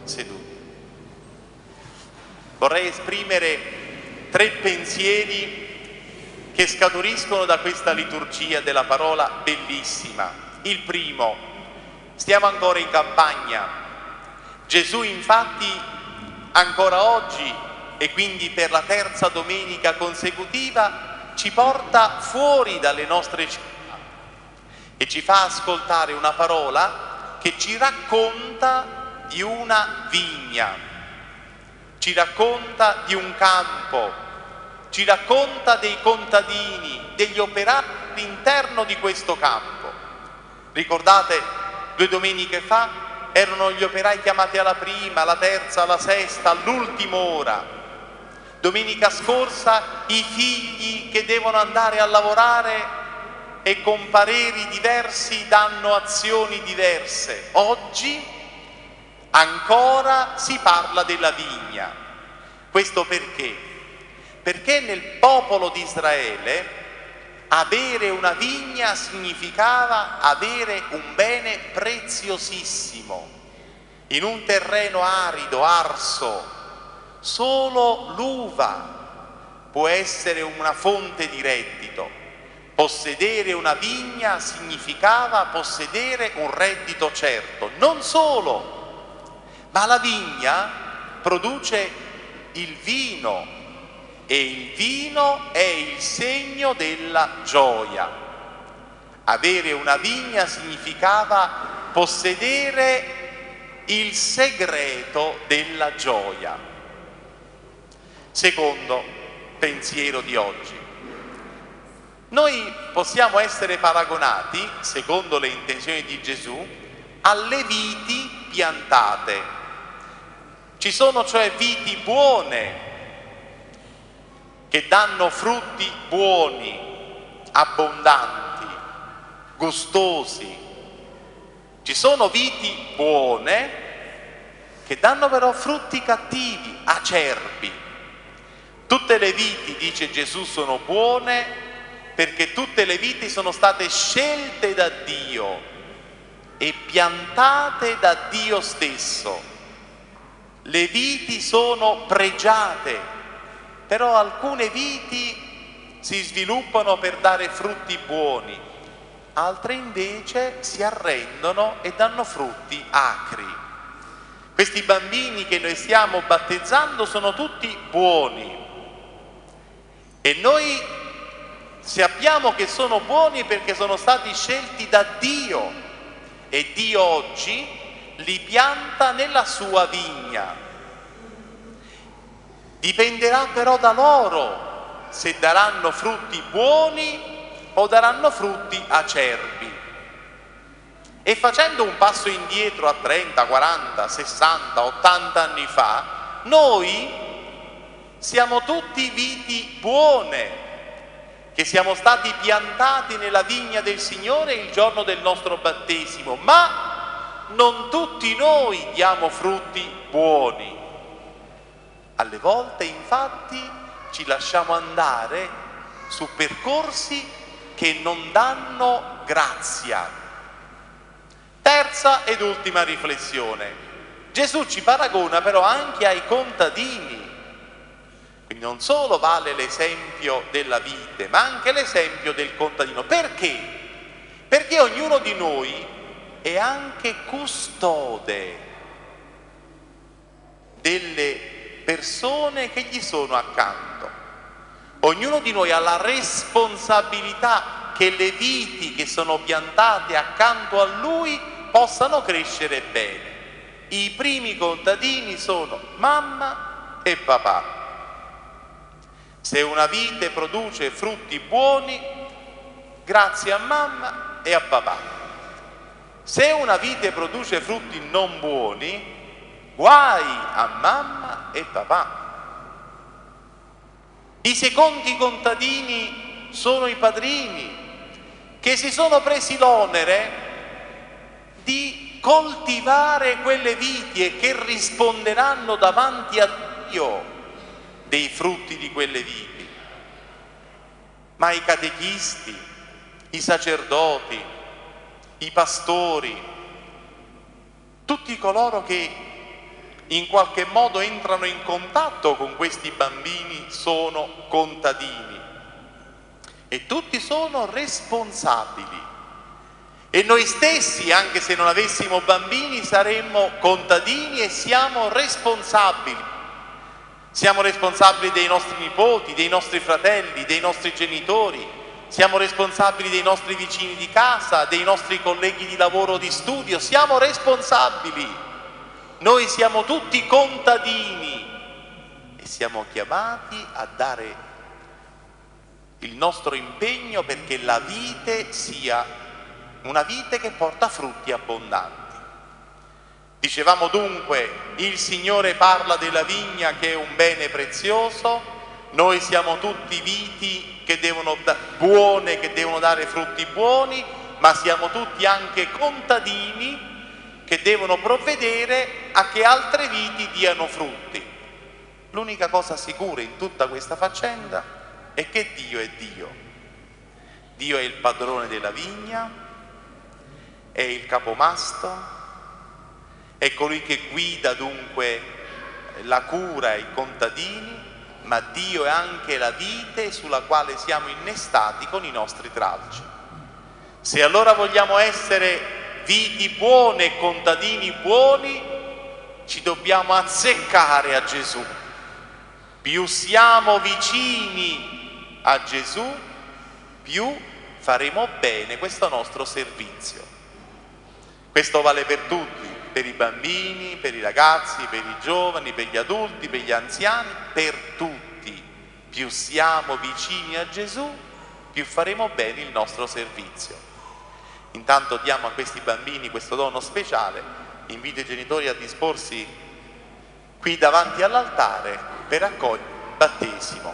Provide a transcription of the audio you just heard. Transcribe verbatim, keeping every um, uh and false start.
seduti. Vorrei esprimere tre pensieri che scaturiscono da questa liturgia della parola bellissima. Il primo: stiamo ancora in campagna. Gesù infatti ancora oggi, e quindi per la terza domenica consecutiva, ci porta fuori dalle nostre città e ci fa ascoltare una parola che ci racconta di una vigna, ci racconta di un campo, ci racconta dei contadini, degli operai all'interno di questo campo. Ricordate, due domeniche fa erano gli operai chiamati alla prima, alla terza, alla sesta, all'ultima ora. Domenica scorsa i figli che devono andare a lavorare e con pareri diversi danno azioni diverse. Oggi ancora si parla della vigna. Questo perché? Perché nel popolo di Israele avere una vigna significava avere un bene preziosissimo. In un terreno arido, arso, solo l'uva può essere una fonte di reddito. Possedere una vigna significava possedere un reddito certo. Non solo, ma la vigna produce il vino e il vino è il segno della gioia. Avere una vigna significava possedere il segreto della gioia. Secondo pensiero di oggi. Noi possiamo essere paragonati, secondo le intenzioni di Gesù, alle viti piantate. Ci sono cioè viti buone che danno frutti buoni, abbondanti, gustosi. Ci sono viti buone che danno però frutti cattivi, acerbi. Tutte le viti, dice Gesù, sono buone perché tutte le viti sono state scelte da Dio e piantate da Dio stesso. Le viti sono pregiate, però alcune viti si sviluppano per dare frutti buoni, altre invece si arrendono e danno frutti acri. Questi bambini che noi stiamo battezzando sono tutti buoni e noi sappiamo che sono buoni perché sono stati scelti da Dio e Dio oggi li pianta nella sua vigna. Dipenderà però da loro se daranno frutti buoni o daranno frutti acerbi. E facendo un passo indietro a trenta, quaranta, sessanta, ottanta anni fa, noi siamo tutti viti buone, che siamo stati piantati nella vigna del Signore il giorno del nostro battesimo, ma non tutti noi diamo frutti buoni. Alle volte, infatti, ci lasciamo andare su percorsi che non danno grazia. Terza ed ultima riflessione. Gesù ci paragona però anche ai contadini. Quindi non solo vale l'esempio della vite, ma anche l'esempio del contadino. Perché? Perché ognuno di noi è anche custode delle persone che gli sono accanto. Ognuno di noi ha la responsabilità che le viti che sono piantate accanto a lui possano crescere bene. I primi contadini sono mamma e papà. Se una vite produce frutti buoni, grazie a mamma e a papà. Se una vite produce frutti non buoni, guai a mamma e papà. I secondi contadini sono i padrini che si sono presi l'onere di coltivare quelle viti e che risponderanno davanti a Dio dei frutti di quelle viti. Ma i catechisti, i sacerdoti, i pastori, tutti coloro che in qualche modo entrano in contatto con questi bambini sono contadini e tutti sono responsabili. E noi stessi, anche se non avessimo bambini, saremmo contadini e siamo responsabili. Siamo responsabili dei nostri nipoti, dei nostri fratelli, dei nostri genitori, siamo responsabili dei nostri vicini di casa, dei nostri colleghi di lavoro o di studio, siamo responsabili. Noi siamo tutti contadini e siamo chiamati a dare il nostro impegno perché la vite sia una vite che porta frutti abbondanti. Dicevamo dunque, il Signore parla della vigna che è un bene prezioso, noi siamo tutti viti che devono da- buone, che devono dare frutti buoni, ma siamo tutti anche contadini che devono provvedere a che altre viti diano frutti. L'unica cosa sicura in tutta questa faccenda è che Dio è Dio. Dio è il padrone della vigna, è il capomasto, è colui che guida dunque la cura ai contadini, ma Dio è anche la vite sulla quale siamo innestati con i nostri tralci. Se allora vogliamo essere viti buone e contadini buoni, ci dobbiamo azzeccare a Gesù. Più siamo vicini a Gesù, più faremo bene questo nostro servizio. Questo vale per tutti, per i bambini, per i ragazzi, per i giovani, per gli adulti, per gli anziani, per tutti. Più siamo vicini a Gesù, più faremo bene il nostro servizio. Intanto diamo a questi bambini questo dono speciale, invito i genitori a disporsi qui davanti all'altare per accogliere il battesimo.